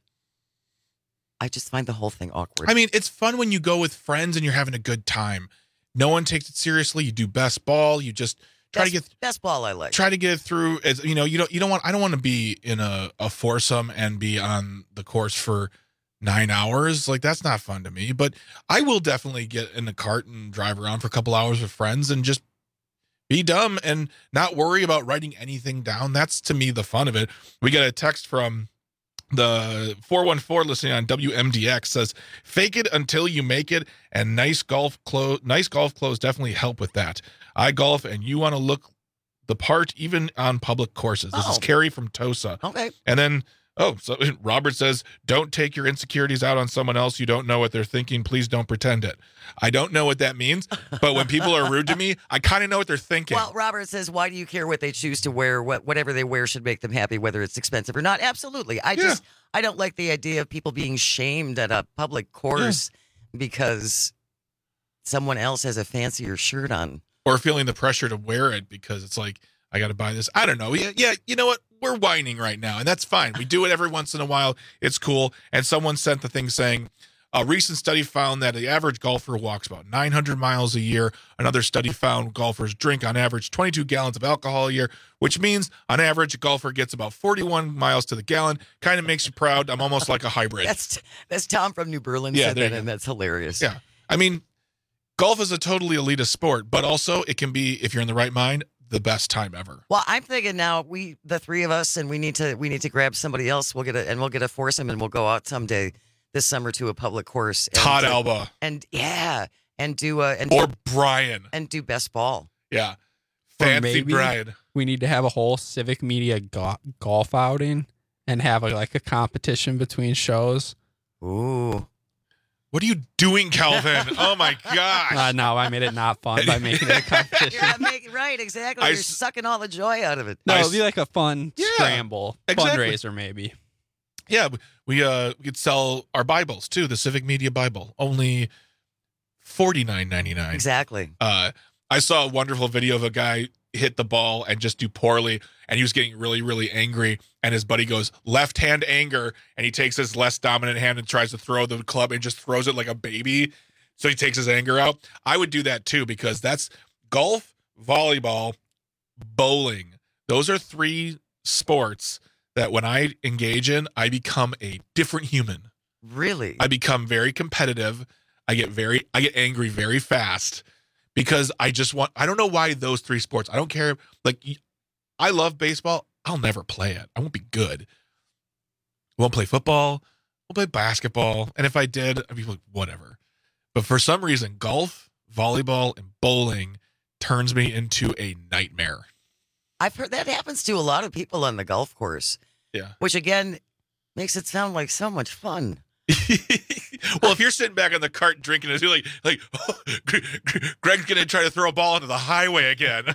I just find the whole thing awkward. I mean, it's fun when you go with friends and you're having a good time. No one takes it seriously. You do best ball. You just try to get best ball. I like. Try to get through. As you don't want. I don't want to be in a foursome and be on the course for 9 hours. Like, that's not fun to me. But I will definitely get in a cart and drive around for a couple hours with friends and just be dumb and not worry about writing anything down. That's, to me, the fun of it. We got a text from the 414 listening on WMDX says, fake it until you make it, and nice golf clothes definitely help with that. I golf and you want to look the part even on public courses. This is Carrie from Tosa. Okay. And then so Robert says, don't take your insecurities out on someone else. You don't know what they're thinking. Please don't pretend it. I don't know what that means, but when people are rude to me, I kind of know what they're thinking. Well, Robert says, why do you care what they choose to wear? Whatever they wear should make them happy, whether it's expensive or not. Absolutely. I don't like the idea of people being shamed at a public course because someone else has a fancier shirt on. Or feeling the pressure to wear it because it's like, I got to buy this. I don't know. Yeah. You know what? We're whining right now, and that's fine. We do it every once in a while. It's cool. And someone sent the thing saying, a recent study found that the average golfer walks about 900 miles a year. Another study found golfers drink on average 22 gallons of alcohol a year, which means on average a golfer gets about 41 miles to the gallon. Kind of makes you proud. I'm almost like a hybrid. That's Tom from New Berlin said that, and that's hilarious. Yeah. I mean, golf is a totally elitist sport, but also it can be, if you're in the right mind, the best time ever. Well, I'm thinking now the three of us, and we need to grab somebody else. We'll get a foursome, and we'll go out someday this summer to a public course. Todd Alba. And and do Brian and do best ball. Yeah, Or fancy maybe Brian. we need to have a whole civic media golf outing and have a competition between shows. Ooh. What are you doing, Calvin? Oh my gosh! No, I made it not fun by making it a competition. Right, exactly. You're sucking all the joy out of it. No, it'd be like a fun scramble fundraiser, maybe. Yeah, we could sell our Bibles too. The Civic Media Bible, only $49.99. Exactly. I saw a wonderful video of a guy hit the ball and just do poorly, and he was getting really, really angry. And his buddy goes, left hand anger, and he takes his less dominant hand and tries to throw the club and just throws it like a baby. So he takes his anger out. I would do that too, because that's golf, volleyball, bowling. Those are 3 sports that when I engage in, I become a different human. Really? I become very competitive. I get angry very fast because I don't know why those 3 sports. I don't care. Like, I love baseball. I'll never play it. I won't be good. I won't play football. I'll play basketball. And if I did, I'd be like, whatever. But for some reason, golf, volleyball, and bowling turns me into a nightmare. I've heard that happens to a lot of people on the golf course. Yeah. Which, again, makes it sound like so much fun. Well, if you're sitting back on the cart drinking and you're like oh, Greg's going to try to throw a ball into the highway again.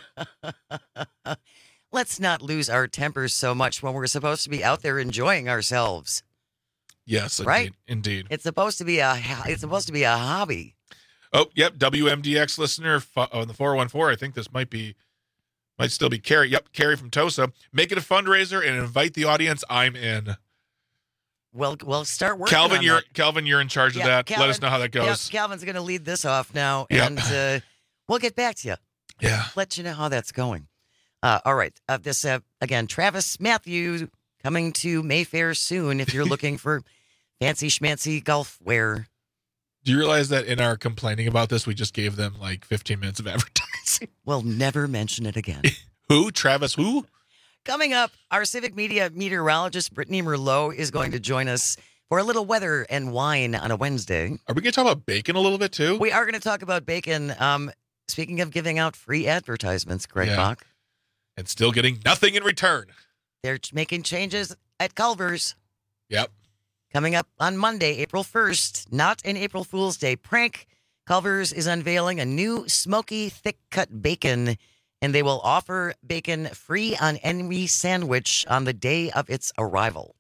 Let's not lose our tempers so much when we're supposed to be out there enjoying ourselves. Yes, right? Indeed. It's supposed to be a hobby. Oh, yep. WMDX listener on the 414. I think this might still be Carrie. Yep, Carrie from Tosa. Make it a fundraiser and invite the audience. I'm in. We'll start working on that. Calvin, you're in charge of that. Calvin, let us know how that goes. Calvin's going to lead this off now, and we'll get back to you. Yeah. Let you know how that's going. All right. This again, Travis Matthew coming to Mayfair soon if you're looking for fancy schmancy golf wear. Do you realize that in our complaining about this, we just gave them like 15 minutes of advertising? We'll never mention it again. Who? Travis who? Coming up, our Civic Media meteorologist, Brittany Merlot, is going to join us for a little weather and wine on a Wednesday. Are we going to talk about bacon a little bit too? We are going to talk about bacon. Speaking of giving out free advertisements, Greg Bach. And still getting nothing in return. They're making changes at Culver's. Yep. Coming up on Monday, April 1st, not an April Fool's Day prank. Culver's is unveiling a new smoky, thick-cut bacon, and they will offer bacon free on any sandwich on the day of its arrival.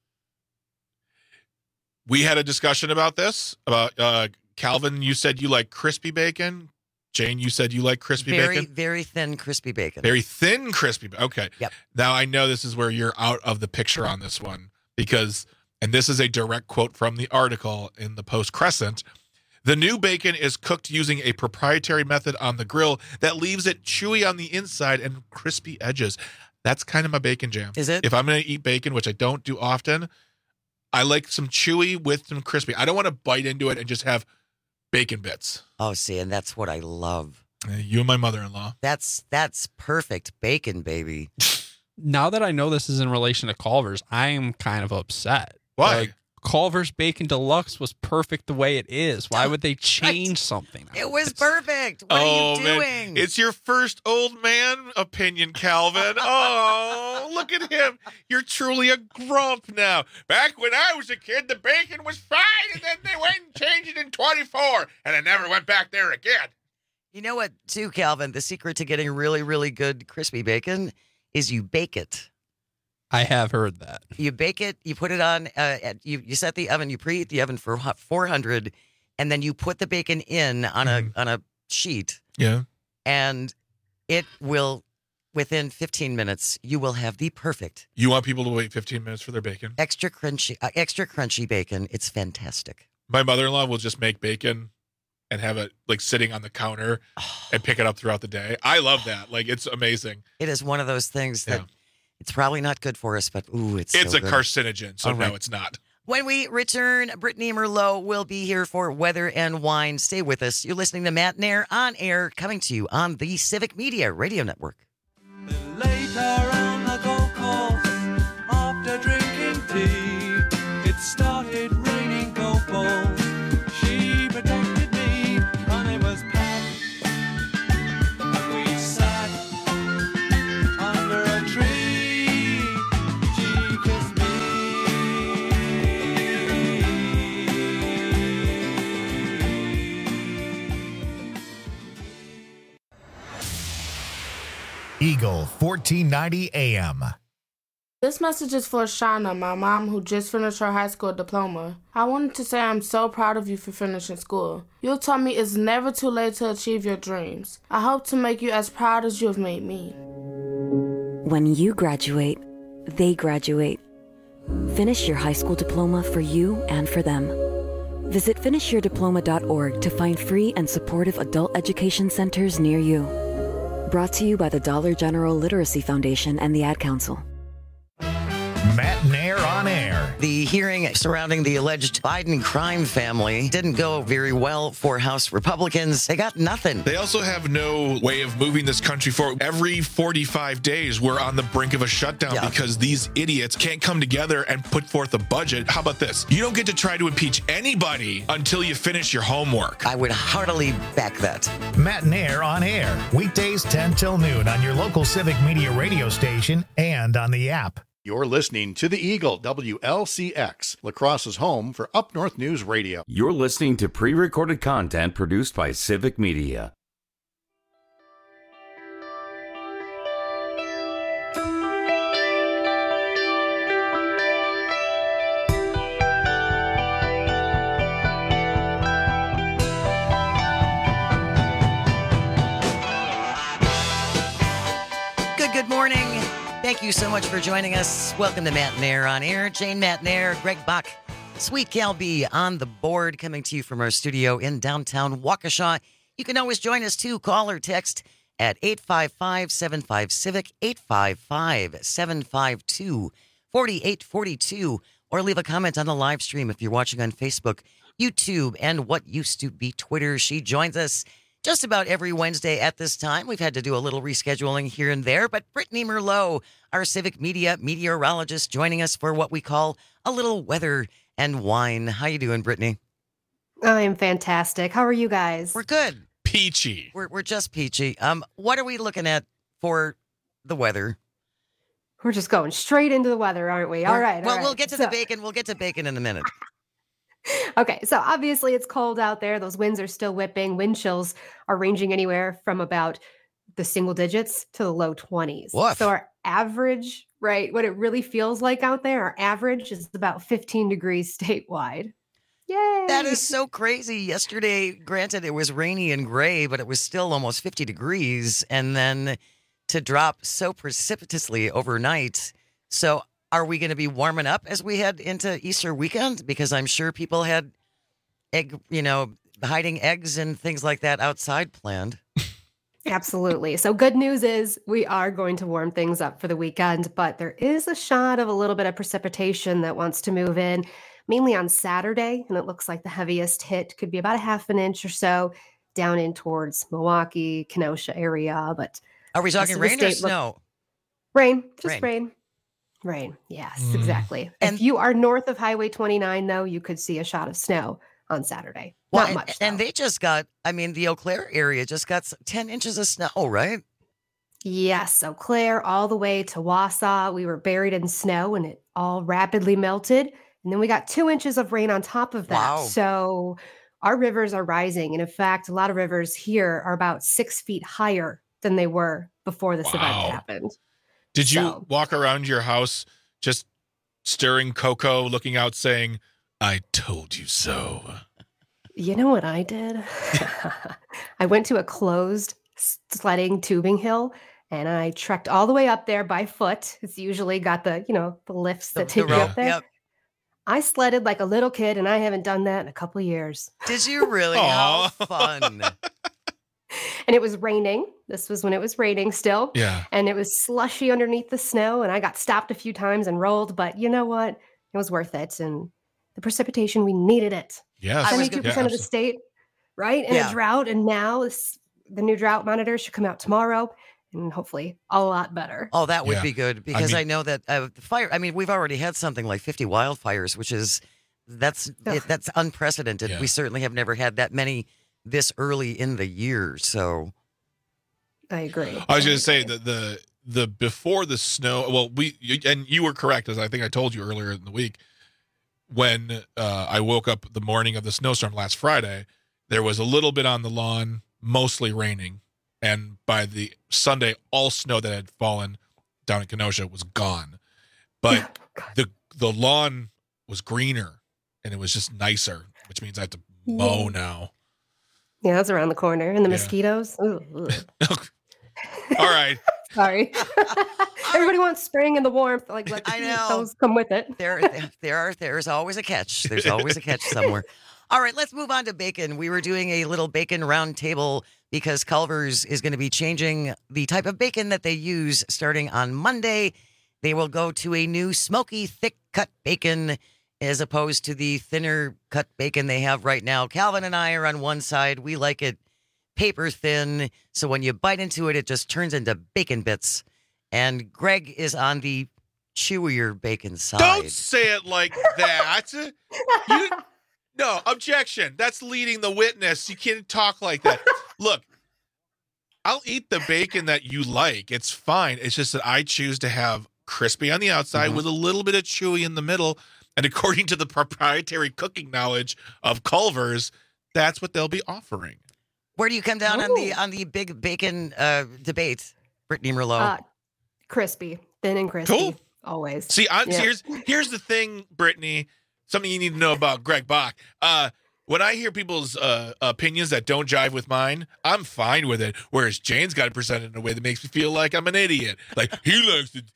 We had a discussion about this. About Calvin, you said you like crispy bacon. Jane, you said you like crispy bacon? Very thin, crispy bacon. Very thin, crispy. Okay. Yep. Now, I know this is where you're out of the picture on this one because, and this is a direct quote from the article in the Post-Crescent, the new bacon is cooked using a proprietary method on the grill that leaves it chewy on the inside and crispy edges. That's kind of my bacon jam. Is it? If I'm going to eat bacon, which I don't do often, I like some chewy with some crispy. I don't want to bite into it and just have bacon bits. Oh, see, and that's what I love. You and my mother-in-law. That's perfect bacon, baby. Now that I know this is in relation to Culver's, I am kind of upset. Why? Like, Culver's Bacon Deluxe was perfect the way it is. Why would they change something? It was perfect. What are you doing? Man. It's your first old man opinion, Calvin. Oh, look at him. You're truly a grump now. Back when I was a kid, the bacon was fine, and then they went and changed it in 24, and I never went back there again. You know what, too, Calvin? The secret to getting really, really good crispy bacon is you bake it. I have heard that. You bake it, you put it on, you set the oven, you preheat the oven for 400, and then you put the bacon in on a sheet. Yeah. And it will, within 15 minutes, you will have the perfect. You want people to wait 15 minutes for their bacon? Extra crunchy bacon. It's fantastic. My mother-in-law will just make bacon and have it like sitting on the counter and pick it up throughout the day. I love that. Like, it's amazing. It is one of those things that it's probably not good for us, but ooh, it's so a good. Carcinogen, so no, it's not. When we return, Brittany Merlot will be here for Weather and Wine. Stay with us. You're listening to Matt Nair on air, coming to you on the Civic Media Radio Network. Later on the golf course, after drinking tea, it started raining golf balls. She protected me, her name was Pam. Eagle 1490 AM. This message is for Shauna, my mom, who just finished her high school diploma. I wanted to say I'm so proud of you for finishing school. You taught me it's never too late to achieve your dreams. I hope to make you as proud as you have made me. When you graduate, they graduate. Finish your high school diploma for you and for them. Visit finishyourdiploma.org to find free and supportive adult education centers near you. Brought to you by the Dollar General Literacy Foundation and the Ad Council. Matt Nair on air. The hearing surrounding the alleged Biden crime family didn't go very well for House Republicans. They got nothing. They also have no way of moving this country forward. Every 45 days, we're on the brink of a shutdown because these idiots can't come together and put forth a budget. How about this? You don't get to try to impeach anybody until you finish your homework. I would heartily back that. Matt Nair on air. Weekdays 10 till noon on your local Civic Media radio station and on the app. You're listening to the Eagle, WLCX, La Crosse's home for Up North News Radio. You're listening to pre-recorded content produced by Civic Media. Good morning. Thank you so much for joining us. Welcome to Matt Nair on air. Jane Matt Nair, Greg Bach, Sweet Cal B on the board, coming to you from our studio in downtown Waukesha. You can always join us too. Call or text at 855-75-CIVIC, 855-752-4842, or leave a comment on the live stream if you're watching on Facebook, YouTube, and what used to be Twitter. She joins us just about every Wednesday at this time. We've had to do a little rescheduling here and there, but Brittany Merlot, our Civic Media meteorologist, joining us for what we call a little weather and wine. How you doing, Brittany? I am fantastic. How are you guys? We're good. Peachy. We're just peachy. What are we looking at for the weather? We're just going straight into the weather, aren't we? All right. Well, we'll get to the bacon. We'll get to bacon in a minute. Okay, so obviously it's cold out there. Those winds are still whipping. Wind chills are ranging anywhere from about the single digits to the low 20s. Woof. So our average, right, what it really feels like out there, our average is about 15 degrees statewide. Yay! That is so crazy. Yesterday, granted, it was rainy and gray, but it was still almost 50 degrees. And then to drop so precipitously overnight. So are we going to be warming up as we head into Easter weekend? Because I'm sure people had hiding eggs and things like that outside planned. Absolutely. So good news is we are going to warm things up for the weekend, but there is a shot of a little bit of precipitation that wants to move in, mainly on Saturday. And it looks like the heaviest hit could be about a half an inch or so down in towards Milwaukee, Kenosha area. But are we talking rain or snow? Rain, just rain. Rain. Yes, exactly. And if you are north of Highway 29, though, you could see a shot of snow on Saturday. Well, Not much. And they just got, the Eau Claire area just got 10 inches of snow, right? Yes, Eau Claire all the way to Wausau. We were buried in snow and it all rapidly melted. And then we got 2 inches of rain on top of that. Wow. So our rivers are rising. And in fact, a lot of rivers here are about 6 feet higher than they were before this event happened. Did you walk around your house just stirring cocoa, looking out saying, "I told you so"? You know what I did? I went to a closed sledding tubing hill and I trekked all the way up there by foot. It's usually got the lifts that take you up there. Yep. I sledded like a little kid and I haven't done that in a couple of years. Did you really? How fun. And it was raining. This was when it was raining still. Yeah. And it was slushy underneath the snow. And I got stopped a few times and rolled. But you know what? It was worth it. And the precipitation, we needed it. Yes. 72% of the state, right? In a drought. And now the new drought monitor should come out tomorrow. And hopefully a lot better. Oh, that would be good. Because I know that the fire, we've already had something like 50 wildfires, which is, that's unprecedented. Yeah. We certainly have never had that many this early in the year, so I agree. I was going to say that the before the snow. Well, you were correct, as I think I told you earlier in the week when I woke up the morning of the snowstorm last Friday. There was a little bit on the lawn, mostly raining, and by the Sunday, all snow that had fallen down in Kenosha was gone. But the lawn was greener, and it was just nicer, which means I have to mow now. Yeah, that's around the corner. And the mosquitoes. Ooh, All right. Sorry. Everybody wants spring and the warmth. Like, let those come with it. There's always a catch. There's always a catch somewhere. All right, let's move on to bacon. We were doing a little bacon round table because Culver's is going to be changing the type of bacon that they use starting on Monday. They will go to a new smoky, thick cut bacon as opposed to the thinner cut bacon they have right now. Calvin and I are on one side. We like it paper thin, so when you bite into it, it just turns into bacon bits. And Greg is on the chewier bacon side. Don't say it like that. No, objection. That's leading the witness. You can't talk like that. Look, I'll eat the bacon that you like. It's fine. It's just that I choose to have crispy on the outside with a little bit of chewy in the middle. And according to the proprietary cooking knowledge of Culver's, that's what they'll be offering. Where do you come down on the big bacon debate, Brittany Merlot? Crispy, thin and crispy. Cool. Always. See, here's the thing, Brittany. Something you need to know about Greg Bach. When I hear people's opinions that don't jive with mine, I'm fine with it. Whereas Jane's got it presented in a way that makes me feel like I'm an idiot. Like, he likes to...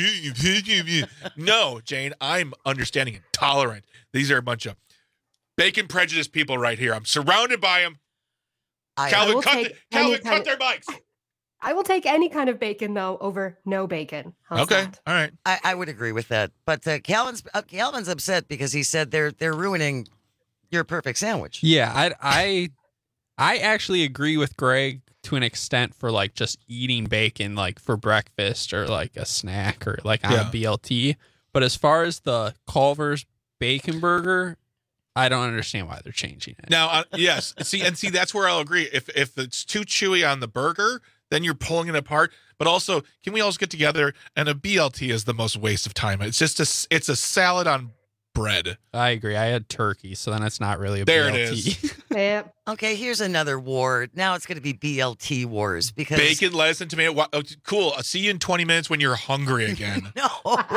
No, Jane, I'm understanding and tolerant. These are a bunch of bacon prejudice people right here. I'm surrounded by them. Calvin, cut their mics. I will take any kind of bacon, though, over no bacon. How's okay, that? all right. I would agree with that. But Calvin's upset because he said they're ruining your perfect sandwich. Yeah, I actually agree with Greg to an extent for like just eating bacon like for breakfast or like a snack or like on a BLT. But as far as the Culver's bacon burger, I don't understand why they're changing it. Now, yes, see, that's where I'll agree. If it's too chewy on the burger, then you're pulling it apart. But also, can we all get together? And a BLT is the most waste of time. It's just it's a salad on bread. I agree. I had turkey, so then it's not really a there BLT. It is. Yep. Okay, here's another war. Now it's going to be BLT wars because bacon, lettuce, and tomato. Oh, cool. I'll see you in 20 minutes when you're hungry again. No,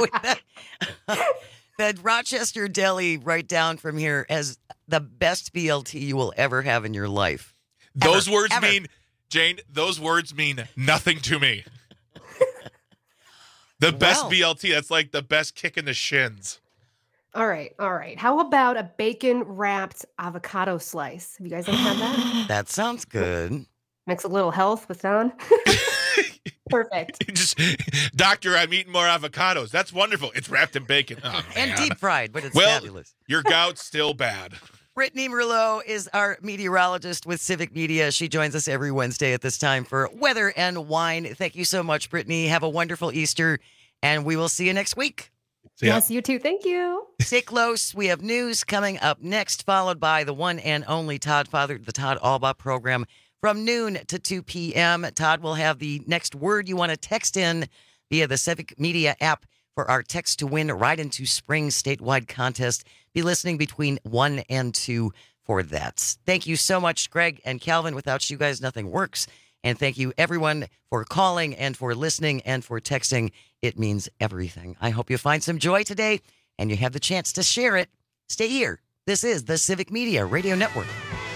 that Rochester Deli right down from here as the best BLT you will ever have in your life. Those words mean, Jane, those words mean nothing to me. The best BLT, that's like the best kick in the shins. All right. How about a bacon-wrapped avocado slice? Have you guys ever had that? That sounds good. Mix a little health with fun. Perfect. Doctor, I'm eating more avocados. That's wonderful. It's wrapped in bacon. Oh, and deep fried, but it's fabulous. Your gout's still bad. Brittany Merlot is our meteorologist with Civic Media. She joins us every Wednesday at this time for Weather and Wine. Thank you so much, Brittany. Have a wonderful Easter, and we will see you next week. Yes, you too. Thank you. Stay close. We have news coming up next, followed by the one and only Todd Father, the Todd Albaugh program from noon to 2 p.m. Todd will have the next word you want to text in via the Civic Media app for our Text to Win Ride into Spring statewide contest. Be listening between 1 and 2 for that. Thank you so much, Greg and Calvin. Without you guys, nothing works. And thank you, everyone, for calling and for listening and for texting. It means everything. I hope you find some joy today and you have the chance to share it. Stay here. This is the Civic Media Radio Network.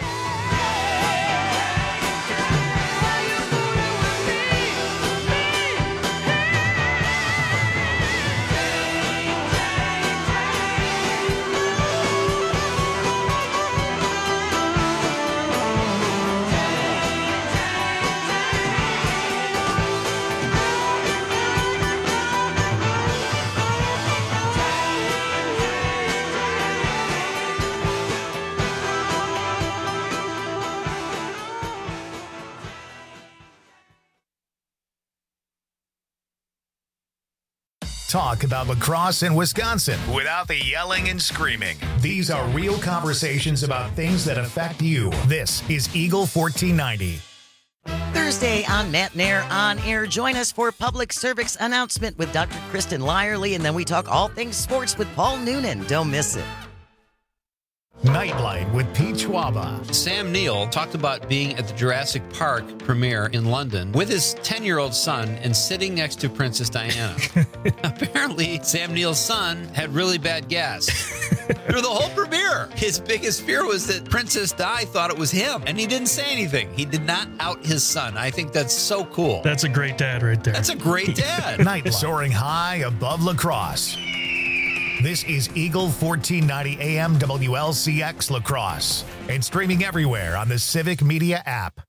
Talk about lacrosse in Wisconsin without the yelling and screaming. These are real conversations about things that affect you. This is Eagle 1490. Thursday on Matt Nair On Air. Join us for Public Service Announcement with Dr. Kristen Lyerly, and then we talk all things sports with Paul Noonan. Don't miss it. Nightlight with Peach Schwaba. Sam Neill talked about being at the Jurassic Park premiere in London with his 10-year-old son and sitting next to Princess Diana. Apparently, Sam Neill's son had really bad gas. Through the whole premiere, his biggest fear was that Princess Di thought it was him, and he didn't say anything. He did not out his son. I think that's so cool. That's a great dad right there. That's a great dad. Night soaring high above La Crosse. This is Eagle 1490 AM WLCX La Crosse and streaming everywhere on the Civic Media app.